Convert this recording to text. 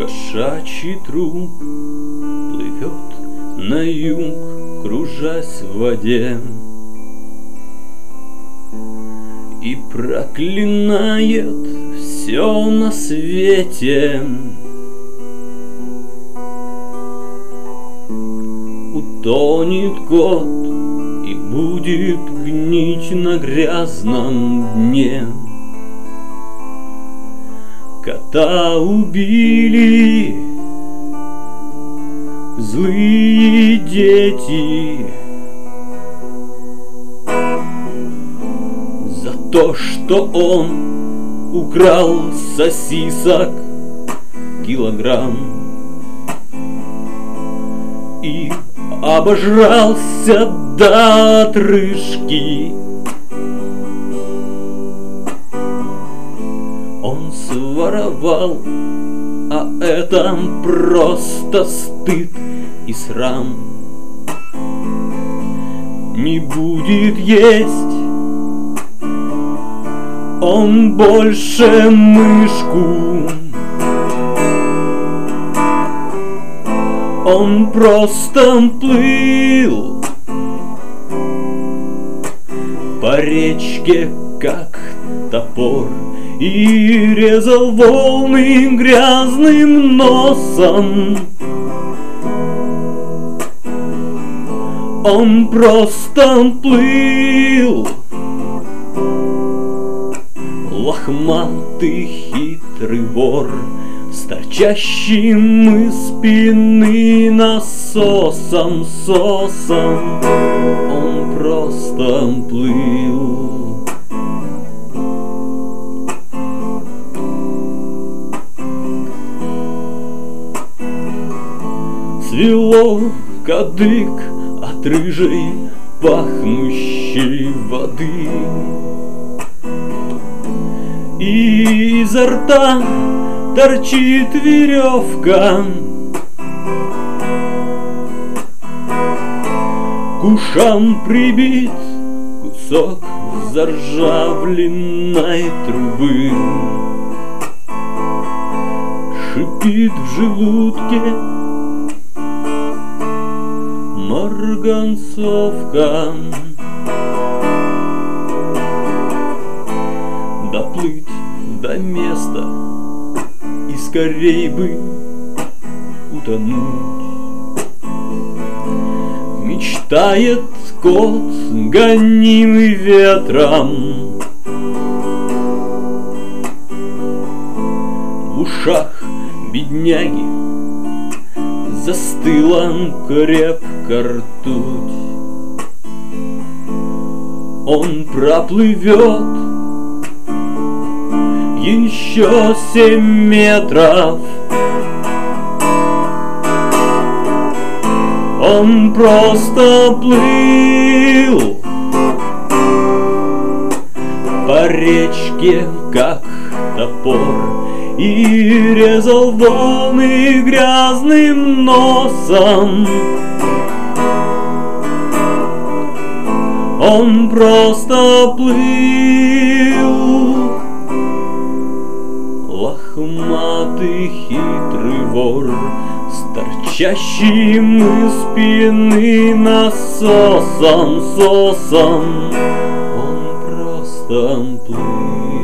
Кошачий труп плывет на юг, кружась в воде, и проклинает все на свете. Утонет год и будет гнить на грязном дне. Кота убили злые дети за то, что он украл сосисок килограмм и обожрался до отрыжки. Он своровал, а это просто стыд и срам. Не будет есть он больше мышку. Он просто плыл по речке, как топор, и резал волны грязным носом. Он просто плыл, лохматый хитрый вор, с торчащим из спины насосом. Он просто плыл. Свело кадык от рыжей пахнущей воды, и изо рта торчит веревка. К ушам прибит кусок заржавленной трубы. Шипит в желудке марганцовка. Доплыть до места и скорей бы утонуть. Мечтает кот, гонимый ветром. В ушах бедняги застыла крепко ртуть. Он проплывет еще 7 метров. Он просто плыл по речке, как топор, и резал волны грязным носом. Он просто плыл, лохматый хитрый вор, с торчащим из спины насосом. Он просто плыл.